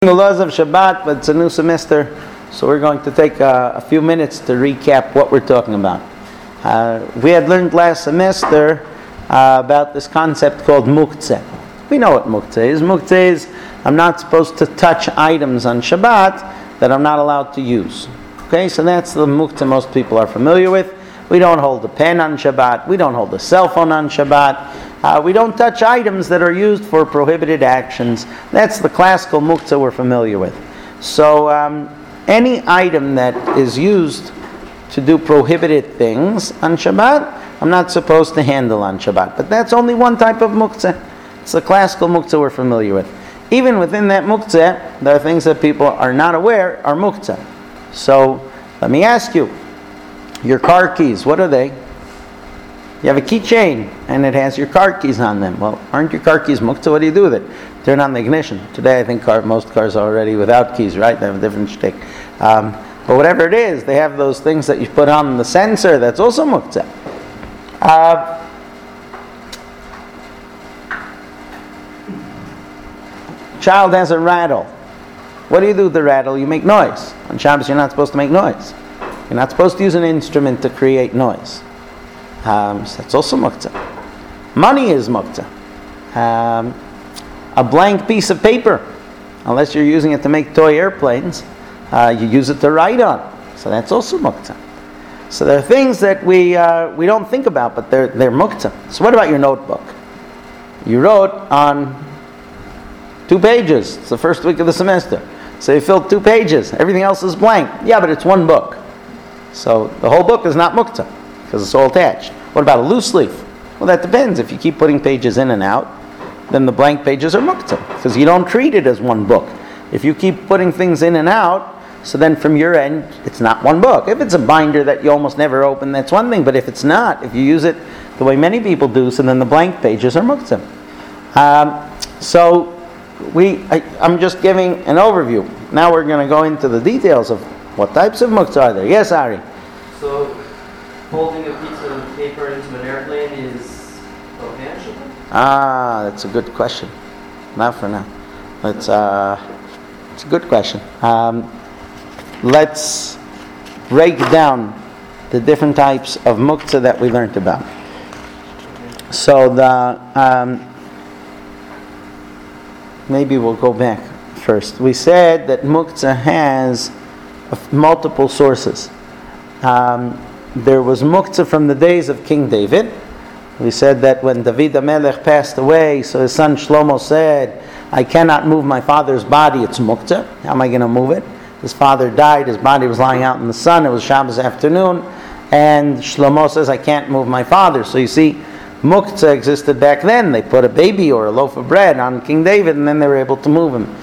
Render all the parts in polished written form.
The laws of Shabbat, but it's a new semester, so we're going to take a few minutes to recap what we're talking about. We had learned last semester about this concept called muktzeh. We know what muktzeh is. Muktzeh is I'm not supposed to touch items on Shabbat that I'm not allowed to use. Okay, so that's the muktzeh most people are familiar with. We don't hold a pen on Shabbat. We don't hold a cell phone on Shabbat. We don't touch items that are used for prohibited actions. That's the classical muktzah we're familiar with. So any item that is used to do prohibited things on Shabbat, I'm not supposed to handle on Shabbat. But that's only one type of muktzah. It's the classical muktzah we're familiar with. Even within that muktzah, there are things that people are not aware are muktzah. So let me ask you, your car keys, what are they? You have a keychain, and it has your car keys on them. Well, aren't your car keys muktzah? What do you do with it? Turn on the ignition. Today, I think most cars are already without keys, right? They have a different shtick. But whatever it is, they have those things that you put on the sensor. That's also muktzah. Child has a rattle. What do you do with the rattle? You make noise. On Shabbos, you're not supposed to make noise. You're not supposed to use an instrument to create noise. So that's also muktzah. Money is muktzah. A blank piece of paper, unless you're using it to make toy airplanes, you use it to write on. So that's also muktzah. So there are things that we don't think about, but they're muktzah. So what about your notebook? You wrote on 2 pages. It's the first week of the semester. So you filled 2 pages. Everything else is blank. Yeah, but it's one book. So the whole book is not muktzah, because it's all attached. What about a loose leaf? Well, that depends. If you keep putting pages in and out, then the blank pages are muktzah, because you don't treat it as one book. If you keep putting things in and out, so then from your end, it's not one book. If it's a binder that you almost never open, that's one thing. But if it's not, if you use it the way many people do, so then the blank pages are muktzah. I'm just giving an overview. Now we're going to go into the details of what types of muktzah are there. Yes, Ari? So, holding a piece of paper into an airplane is okay on Shabbat? That's a good question. Not for now. It's a good question. Let's break down the different types of muktzah that we learned about. So maybe we'll go back first. We said that muktzah has multiple sources. There was muktzah from the days of King David. We said that when David HaMelech passed away, so his son Shlomo said, I cannot move my father's body, it's muktzah. How am I going to move it? His father died, his body was lying out in the sun, it was Shabbos afternoon, and Shlomo says, I can't move my father. So you see, muktzah existed back then. They put a baby or a loaf of bread on King David, and then they were able to move him.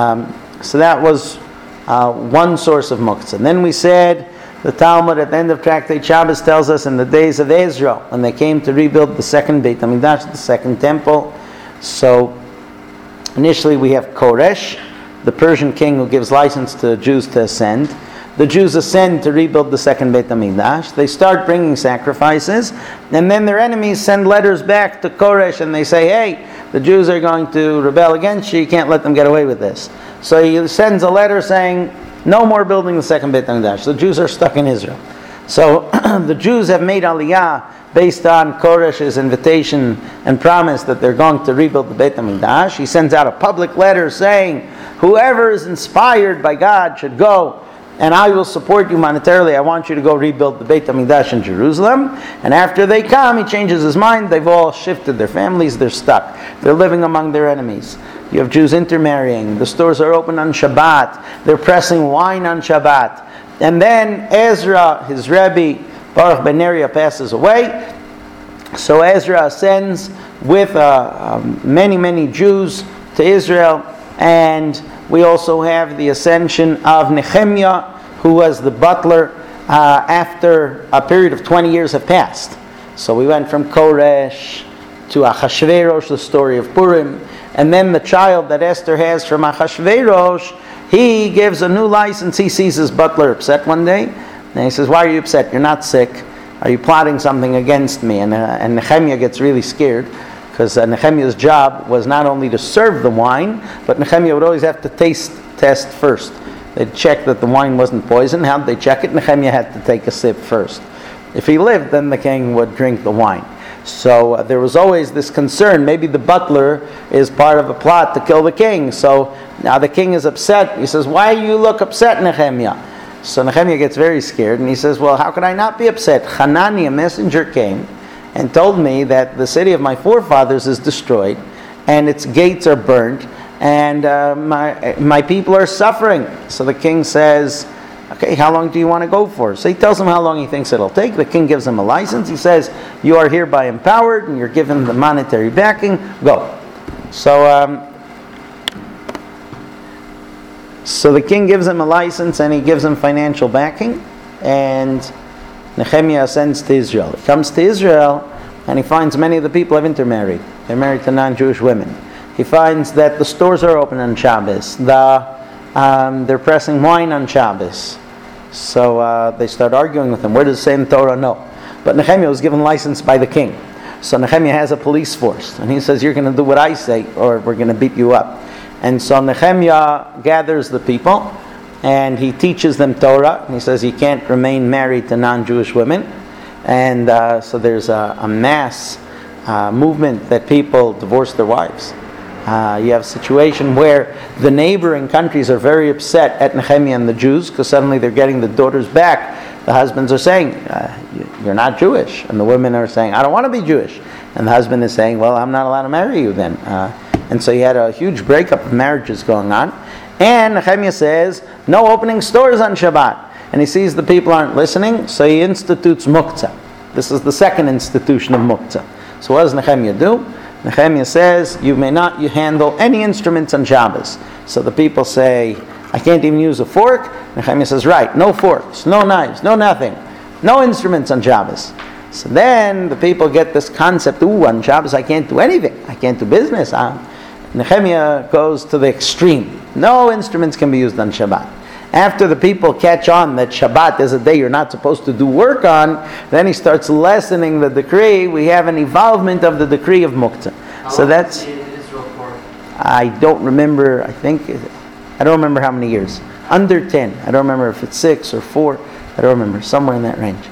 So that was one source of muktzah. And then we said, the Talmud at the end of Tractate Shabbos tells us in the days of Ezra, when they came to rebuild the second Beit HaMikdash, the second temple. So initially we have Koresh, the Persian king who gives license to Jews to ascend. The Jews ascend to rebuild the second Beit HaMikdash. They start bringing sacrifices, and then their enemies send letters back to Koresh and they say, hey, the Jews are going to rebel against you, you can't let them get away with this. So he sends a letter saying, no more building the second Beit HaMikdash. The Jews are stuck in Israel. So the Jews have made Aliyah based on Koresh's invitation and promise that they're going to rebuild the Beit HaMikdash. He sends out a public letter saying, whoever is inspired by God should go, and I will support you monetarily. I want you to go rebuild the Beit HaMikdash in Jerusalem. And after they come, he changes his mind. They've all shifted their families. They're stuck. They're living among their enemies. You have Jews intermarrying. The stores are open on Shabbat. They're pressing wine on Shabbat. And then Ezra, his Rebbe, Baruch ben Neriah, passes away. So Ezra ascends with many Jews to Israel. And we also have the ascension of Nehemiah, who was the butler after a period of 20 years have passed. So we went from Koresh to Achashverosh, the story of Purim. And then the child that Esther has from Achashverosh, he gives a new license. He sees his butler upset one day. And he says, why are you upset? You're not sick. Are you plotting something against me? And Nehemiah gets really scared. because Nehemiah's job was not only to serve the wine, but Nehemiah would always have to taste test first. They'd check that the wine wasn't poisoned. How did they check it? Nehemiah had to take a sip first. If he lived, then the king would drink the wine. So there was always this concern. Maybe the butler is part of a plot to kill the king. So now the king is upset. He says, "Why you look upset, Nehemiah?" So Nehemiah gets very scared, and he says, "Well, how could I not be upset? Hanani, a messenger, came and told me that the city of my forefathers is destroyed, and its gates are burnt, and my people are suffering." So the king says, "Okay, how long do you want to go for?" So he tells him how long he thinks it'll take. The king gives him a license. He says, "You are hereby empowered, and you're given the monetary backing. Go." So the king gives him a license, and he gives him financial backing, and Nehemiah ascends to Israel. He comes to Israel, and he finds many of the people have intermarried. They're married to non-Jewish women. He finds that the stores are open on Shabbos. They're pressing wine on Shabbos. So they start arguing with him. Where does it say in Torah? No. But Nehemiah was given license by the king. So Nehemiah has a police force. And he says, "You're going to do what I say, or we're going to beat you up." And so Nehemiah gathers the people, and he teaches them Torah. And he says you can't remain married to non-Jewish women. And so there's a mass movement that people divorce their wives. You have a situation where the neighboring countries are very upset at Nehemiah and the Jews because suddenly they're getting the daughters back. The husbands are saying, "You're not Jewish." And the women are saying, "I don't want to be Jewish." And the husband is saying, "Well, I'm not allowed to marry you then." And so you had a huge breakup of marriages going on. And Nehemiah says, "No opening stores on Shabbat." And he sees the people aren't listening, so he institutes muktzah. This is the second institution of muktzah. So what does Nehemiah do? Nehemiah says, "You may not handle any instruments on Shabbos." So the people say, "I can't even use a fork." Nehemiah says, "Right, no forks, no knives, no nothing, no instruments on Shabbos." So then the people get this concept, on Shabbos I can't do anything. I can't do business. Nehemiah goes to the extreme. No instruments can be used on Shabbat. After the people catch on that Shabbat is a day you're not supposed to do work on, then he starts lessening the decree. We have an evolvement of the decree of muktzah. So that's, I don't remember, I don't remember how many years. Under 10. I don't remember if it's 6 or 4. I don't remember. Somewhere in that range.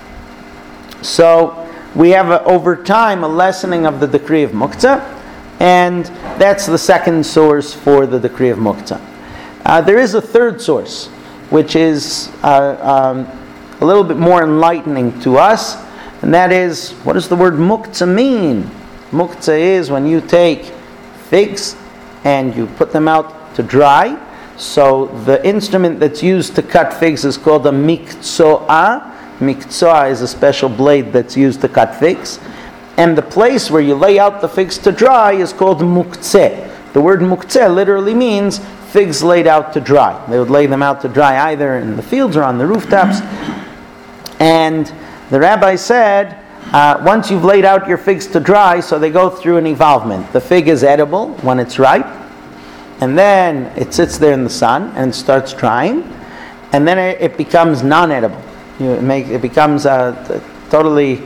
So we have over time a lessening of the decree of muktzah, and that's the second source for the decree of muktzah. There is a third source, which is a little bit more enlightening to us, and that is, what does the word muktzah mean? Muktzah is when you take figs and you put them out to dry. So the instrument that's used to cut figs is called a miktsa'ah. Miktsa'ah is a special blade that's used to cut figs. And the place where you lay out the figs to dry is called muktzeh. The word muktzeh literally means figs laid out to dry. They would lay them out to dry either in the fields or on the rooftops. And the rabbi said, once you've laid out your figs to dry, so they go through an evolvement. The fig is edible when it's ripe, and then it sits there in the sun and starts drying, and then it becomes non-edible. It becomes totally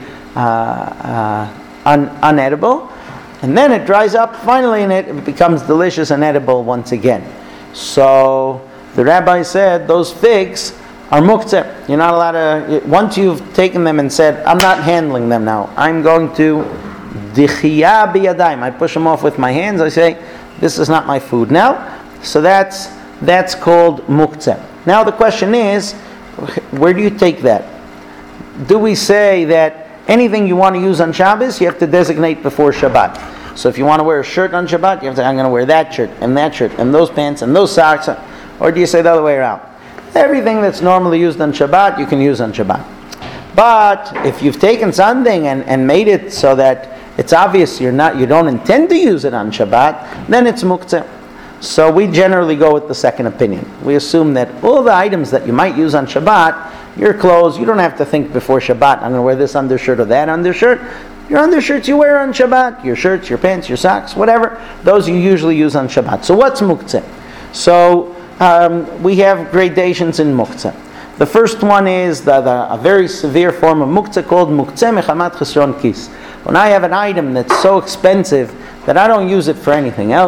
unedible, and then it dries up finally, and it becomes delicious and edible once again. So the rabbi said those figs are muktzeh. You're not allowed to, once you've taken them and said, "I'm not handling them now, I'm going to dichiyah biyadayim," I push them off with my hands, I say, "This is not my food now." So that's called muktzeh. Now the question is, where do you take that? Do we say that anything you want to use on Shabbos, you have to designate before Shabbat? So if you want to wear a shirt on Shabbat, you have to say, "I'm going to wear that shirt and those pants and those socks." Or do you say the other way around? Everything that's normally used on Shabbat, you can use on Shabbat. But if you've taken something and made it so that it's obvious you don't intend to use it on Shabbat, then it's muktzeh. So we generally go with the second opinion. We assume that all the items that you might use on Shabbat, your clothes, you don't have to think before Shabbat, "I'm going to wear this undershirt or that undershirt." Your undershirts you wear on Shabbat, your shirts, your pants, your socks, whatever, those you usually use on Shabbat. So what's muktzeh? So we have gradations in muktzeh. The first one is a very severe form of muktzeh called muktzeh mechamat chesron kis. When I have an item that's so expensive that I don't use it for anything else,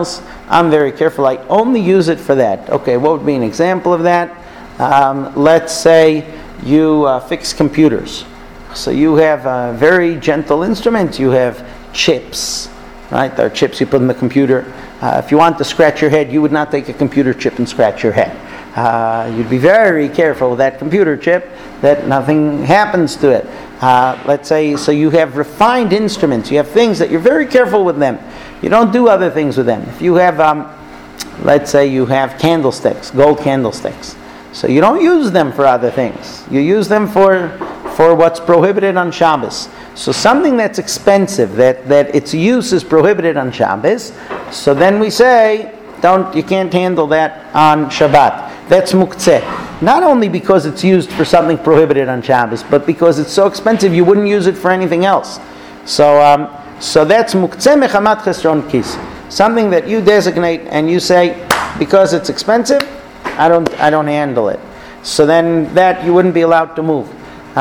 I'm very careful. I only use it for that. Okay, what would be an example of that? Let's say you fix computers. So you have a very gentle instrument. You have chips, right? There are chips you put in the computer. If you want to scratch your head, you would not take a computer chip and scratch your head. You'd be very careful with that computer chip that nothing happens to it. Let's say, so you have refined instruments. You have things that you're very careful with them. You don't do other things with them. If you have, let's say you have candlesticks, gold candlesticks. So you don't use them for other things. You use them for what's prohibited on Shabbos. So something that's expensive, that its use is prohibited on Shabbos, so then we say, you can't handle that on Shabbat. That's muktzeh. Not only because it's used for something prohibited on Shabbos, but because it's so expensive you wouldn't use it for anything else. So that's muktzeh mechamat chesron kis. Something that you designate and you say, because it's expensive, I don't handle it. So then that you wouldn't be allowed to move.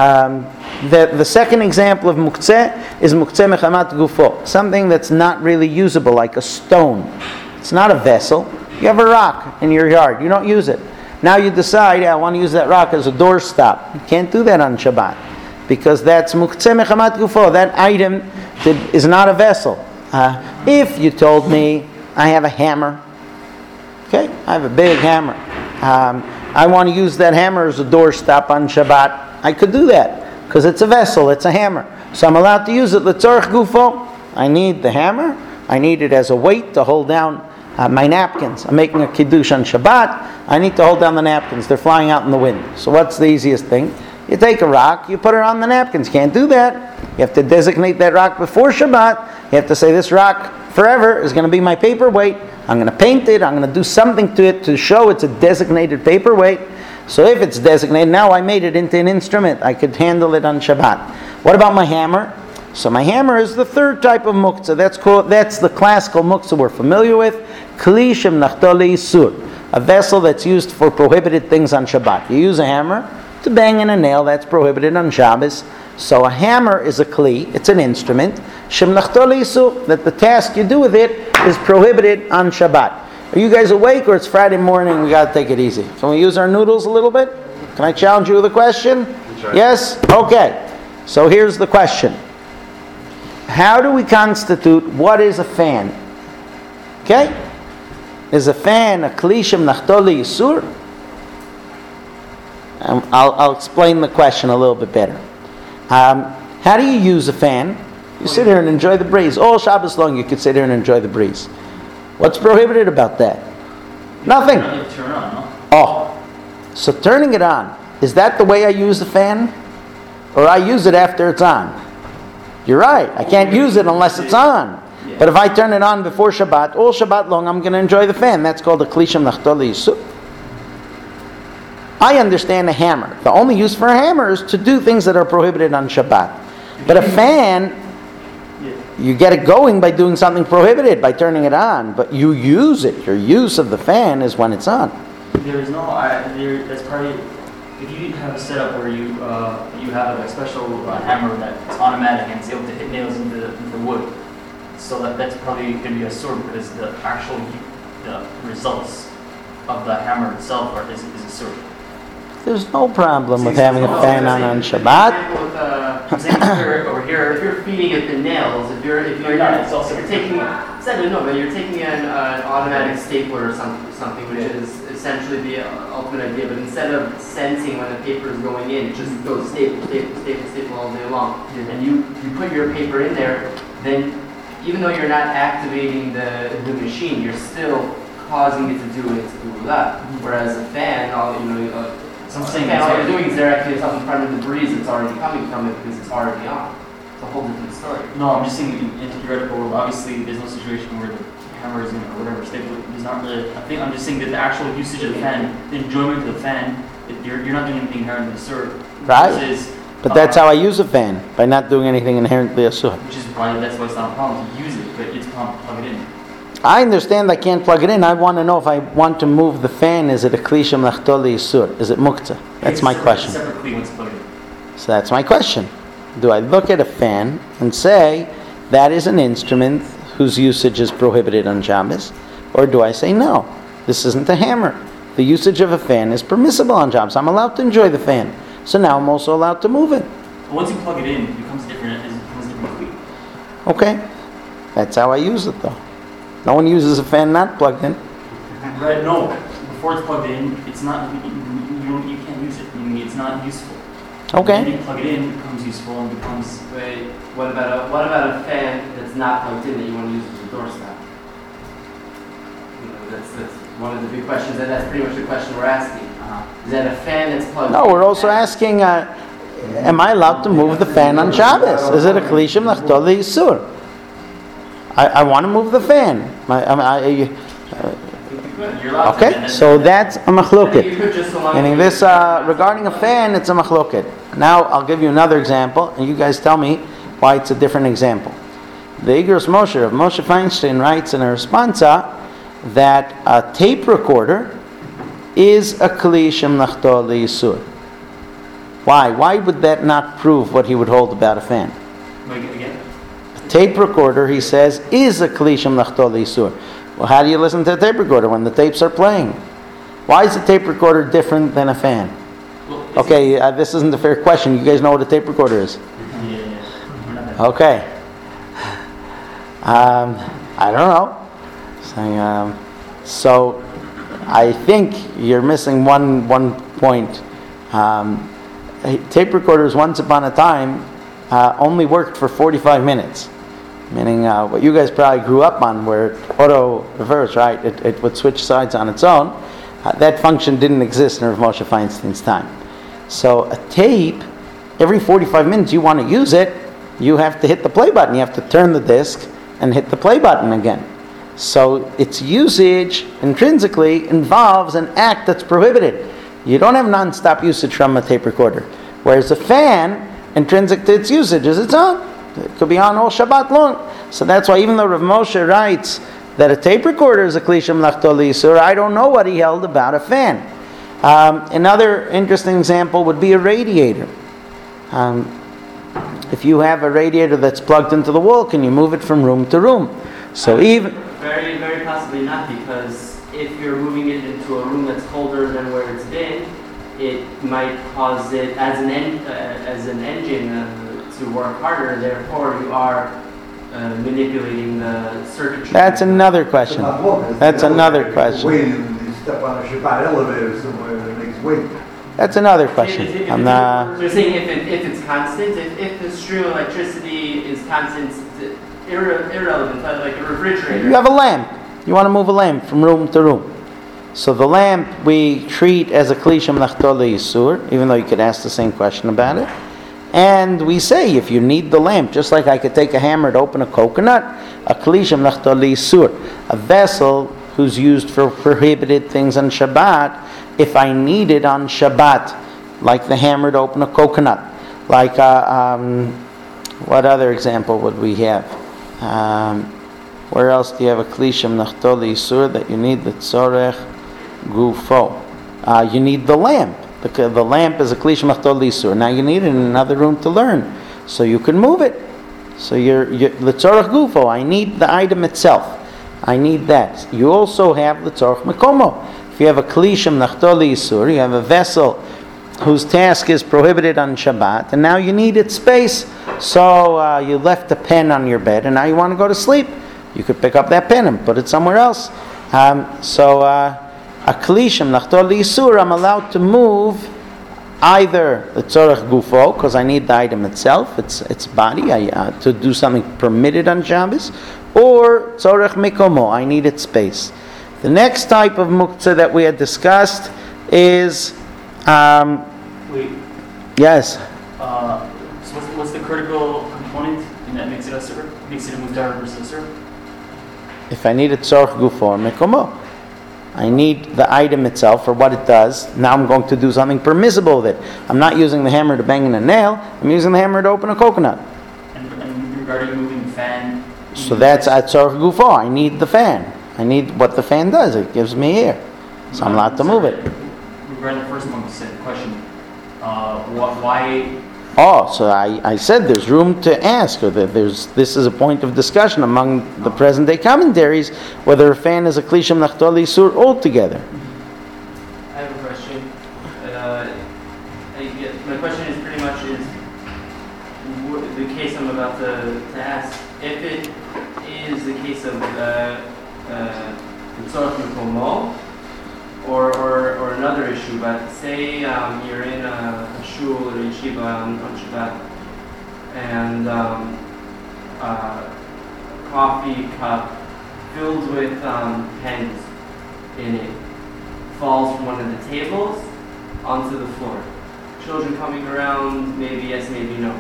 The second example of muktzeh is muktzeh mechamat gufo. Something that's not really usable, like a stone. It's not a vessel. You have a rock in your yard. You don't use it. Now you decide, I want to use that rock as a doorstop. You can't do that on Shabbat because that's muktzeh mechamat gufo. That item is not a vessel. If you told me I have a hammer, okay, I have a big hammer. I want to use that hammer as a doorstop on Shabbat. I could do that because it's a vessel, it's a hammer. So I'm allowed to use it. L'tzorech gufo. I need the hammer. I need it as a weight to hold down my napkins. I'm making a kiddush on Shabbat. I need to hold down the napkins. They're flying out in the wind. So what's the easiest thing? You take a rock, you put it on the napkins. You can't do that. You have to designate that rock before Shabbat. You have to say this rock forever is going to be my paperweight. I'm going to paint it. I'm going to do something to it to show it's a designated paperweight. So if it's designated, now I made it into an instrument. I could handle it on Shabbat. What about my hammer? So my hammer is the third type of muktzah. That's the classical muktzah we're familiar with. Kli shem nachto le'isur. A vessel that's used for prohibited things on Shabbat. You use a hammer to bang in a nail. That's prohibited on Shabbos. So a hammer is a kli. It's an instrument. Shem nachto le'isur. That the task you do with it is prohibited on Shabbat. Are you guys awake or it's Friday morning? We got to take it easy. Can we use our noodles a little bit? Can I challenge you with a question? Yes? Okay. So here's the question. How do we constitute what is a fan? Okay? Is a fan a kli shem nachto le'isur? I'll explain the question a little bit better. How do you use a fan? You sit here and enjoy the breeze. All Shabbos long you could sit here and enjoy the breeze. What's prohibited about that? Nothing. Turn on, no? Oh. So turning it on, is that the way I use the fan? Or I use it after it's on? You're right. I can't use it unless it's on. But if I turn it on before Shabbat, all Shabbat long, I'm going to enjoy the fan. That's called a kli shem nachto le'isur. I understand a hammer. The only use for a hammer is to do things that are prohibited on Shabbat. But a fan, you get it going by doing something prohibited, by turning it on. But you use it. Your use of the fan is when it's on. There is no, that's probably, if you have a setup where you have a special hammer that's automatic and it's able to hit nails into the wood, so that's probably going to be a sword because the results of the hammer itself is a sword. There's no problem with having a fan on Shabbat. Over here, if you're feeding it the nails, if you're taking an automatic stapler or something, which is essentially the ultimate idea. But instead of sensing when the paper is going in, it just goes staple all day long. And you put your paper in there, then even though you're not activating the machine, you're still causing it to do that. Whereas a fan, all you're doing is directing yourself in front of the breeze that's already coming from it because it's already on. It's a whole different story. No, I'm just saying in the theoretical world, obviously there's no situation where the hammer is or whatever staple. There's not really. I think I'm just saying that the actual usage of the fan, the enjoyment of the fan, you're not doing anything inherently absurd. Right. But that's how I use a fan, by not doing anything inherently asur. Which is why that's why it's not a problem to use it, but it's a problem to plug it in. I understand I can't plug it in. I want to know if I want to move the fan, is it a kli shem nachto le'isur? Is it muktzah? That's my question. Separate kli once plugged in. So that's my question. Do I look at a fan and say that is an instrument whose usage is prohibited on Shabbos? Or do I say, no, this isn't a hammer. The usage of a fan is permissible on jobs. I'm allowed to enjoy the fan. So now I'm also allowed to move it. Once you plug it in, it becomes different. It becomes different quick. Okay, that's how I use it though. No one uses a fan not plugged in. Right? No. Before it's plugged in, it's not. You can't use it. I mean, it's not useful. Okay. Then you plug it in, it becomes useful and becomes. Wait, what about a fan that's not plugged in that you want to use as a doorstop? That's one of the big questions, and that's pretty much the question we're asking. Is that a fan that's plugged in? No, we're also asking, am I allowed to move the fan on Shabbos? Is it a klishim lachtol le'isur? I want to move the fan. You're allowed to. Okay, so that's a machloket. You could just allow Meaning this, regarding a fan, it's a machloket. Now I'll give you another example, and you guys tell me why it's a different example. The Igros Moshe of Moshe Feinstein writes in a responsa that a tape recorder is a kli shemlachto le'isur. Why? Why would that not prove what he would hold about a fan? Wait, again? A tape recorder, he says, is a kli shemlachto le'isur. Well, how do you listen to a tape recorder when the tapes are playing? Why is a tape recorder different than a fan? Well, Okay, this isn't a fair question. You guys know what a tape recorder is? Yeah. Okay. I don't know. So I think you're missing one point. Tape recorders once upon a time only worked for 45 minutes. Meaning what you guys probably grew up on, where auto reverse, right? It would switch sides on its own. That function didn't exist in Rav Moshe Feinstein's time. So a tape, every 45 minutes you want to use it, you have to hit the play button. You have to turn the disc and hit the play button again. So its usage intrinsically involves an act that's prohibited. You don't have non-stop usage from a tape recorder. Whereas a fan, intrinsic to its usage, is its own. It could be on all Shabbat long. So that's why even though Rav Moshe writes that a tape recorder is a kli shemlachto le'isur, I don't know what he held about a fan. Another interesting example would be a radiator. If you have a radiator that's plugged into the wall, can you move it from room to room? So even very, very possibly not, because if you're moving it into a room that's colder than where it's been, it might cause it as an engine to work harder. Therefore, you are manipulating the circuitry. that's another question. That's another question. Waiting, you step on a Shabbat elevator somewhere that makes weight. That's another question. I'm not. So you're saying if it's constant, if the stream of electricity is constant, it's irrelevant, like a refrigerator. You have a lamp. You want to move a lamp from room to room. So the lamp we treat as a kli shemlachto le'isur, even though you could ask the same question about it. And we say if you need the lamp, just like I could take a hammer to open a coconut, a kli shemlachto le'isur, a vessel who's used for prohibited things on Shabbat, if I need it on Shabbat, like the hammer to open a coconut, like what other example would we have? Where else do you have a kli shemlachto le'isur that you need the tzorech gufo? You need the lamp. The lamp is a kli shemlachto le'isur. Now you need it in another room to learn, so you can move it. So you're the tzorech gufo. I need the item itself. I need that. You also have the tzorech mekomo. If you have a kli shemlachto le'isur, you have a vessel whose task is prohibited on Shabbat, and now you need its space. So you left a pen on your bed, and now you want to go to sleep. You could pick up that pen and put it somewhere else. A kli shemlachto le'isur, I'm allowed to move either the tzorech gufo, because I need the item itself, its body, to do something permitted on Shabbos, or tzorech mikomo, I need its space. The next type of muktzah that we had discussed is Wait. yes. So what's the critical component and that makes it a sur? Makes it a mutar versus a sur? If I need a tzorech gufo or mikomo, I need the item itself for what it does. Now I'm going to do something permissible with it. I'm not using the hammer to bang in a nail. I'm using the hammer to open a coconut. And regarding moving the fan. So that's a tzorech gufo. I need the fan. I need what the fan does. It gives me air. So I'm allowed to move it. Regarding the first one, you said the question, why Oh, so I said there's room to ask, or that this is a point of discussion among the present-day commentaries, whether a fan is a klisham nachtol isur altogether. I have a question. My question is pretty much the case I'm about to ask. If it is the case of tzorach mikomo, or another issue, but say you're in a shul or yeshiva on Shabbat, and a coffee cup filled with pens in it falls from one of the tables onto the floor. Children coming around, maybe yes, maybe no.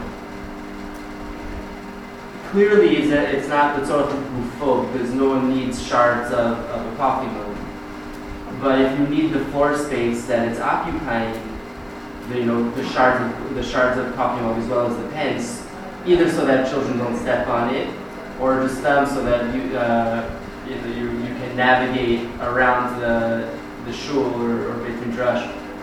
Clearly, it's not the tzorach gufo, because no one needs shards of a coffee mug. But if you need the floor space that it's occupying, the shards of coffee mug as well as the pens, either so that children don't step on it, or just so that you can navigate around the shul or Beit Midrash.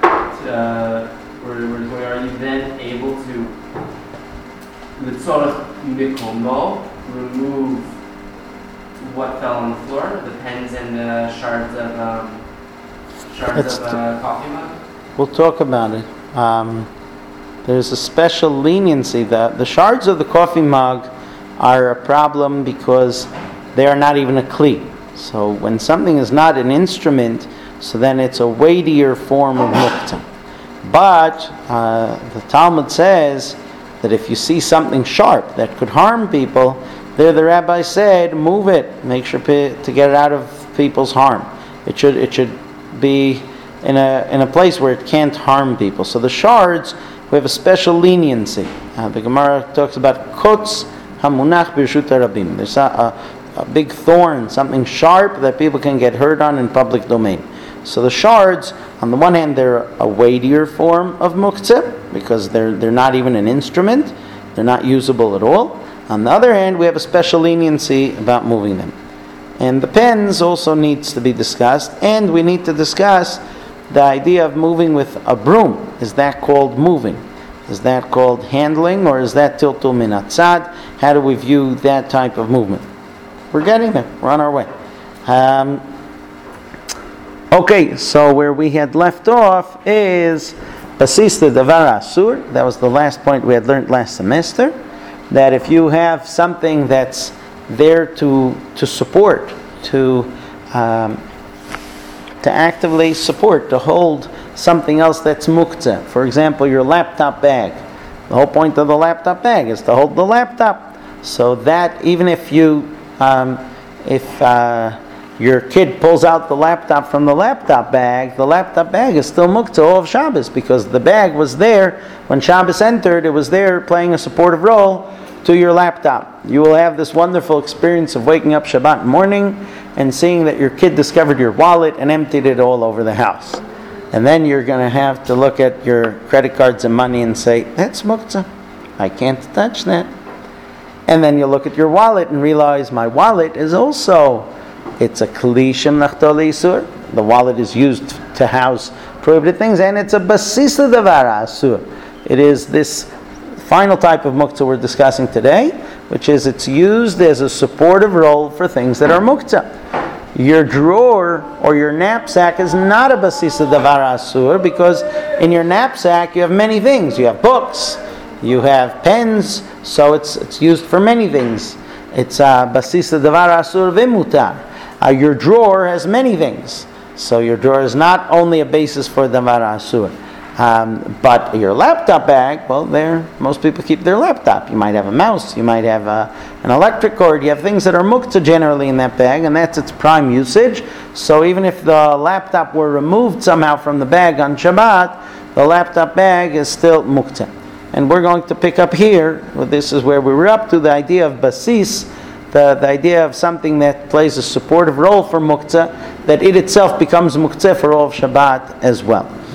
Where are you then able to, the tzorach mikomo, remove what fell on the floor, the pens and the shards of coffee mug? We'll talk about it. There's a special leniency that the shards of the coffee mug are a problem because they are not even a kli. So when something is not an instrument, so then it's a weightier form of muktzah. But the Talmud says that if you see something sharp that could harm people, there the rabbi said, move it, make sure to get it out of people's harm. It should be in a place where it can't harm people. So the shards, we have a special leniency. The Gemara talks about kutz hamunach b'rshut harabim. There's a big thorn, something sharp that people can get hurt on in public domain. So the shards, on the one hand, they're a weightier form of muktzah because they're not even an instrument; they're not usable at all. On the other hand, we have a special leniency about moving them. And the pens also needs to be discussed, and we need to discuss the idea of moving with a broom. Is that called moving? Is that called handling, or is that tiltul min hatzad? How do we view that type of movement? We're getting there. We're on our way. Okay, so where we had left off is basista davar asur. That was the last point we had learned last semester. That if you have something that's there to support, to actively support, to hold something else that's muktzah. For example, your laptop bag. The whole point of the laptop bag is to hold the laptop. So that even if your kid pulls out the laptop from the laptop bag is still muktzah all of Shabbos because the bag was there when Shabbos entered. It was there playing a supportive role to your laptop. You will have this wonderful experience of waking up Shabbat morning and seeing that your kid discovered your wallet and emptied it all over the house. And then you're going to have to look at your credit cards and money and say, that's muktzah. I can't touch that. And then you look at your wallet and realize my wallet is also, it's a klishim nachtol isur. The wallet is used to house prohibited things, and it's a basisa davar asur. It is this final type of muktzah we're discussing today, which is it's used as a supportive role for things that are muktzah. Your drawer or your knapsack is not a basisa davar asur because in your knapsack you have many things. You have books, you have pens, so it's used for many things. It's a basisa davar asur v'mutar. Your drawer has many things, so your drawer is not only a basis for davar asur. But your laptop bag, well, there most people keep their laptop. You might have a mouse, you might have an electric cord. You have things that are muktzah generally in that bag, and that's its prime usage. So even if the laptop were removed somehow from the bag on Shabbat, the laptop bag is still muktzah. And we're going to pick up here. Well, this is where we were up to the idea of basis, the idea of something that plays a supportive role for muktzah, that it itself becomes muktzah for all of Shabbat as well.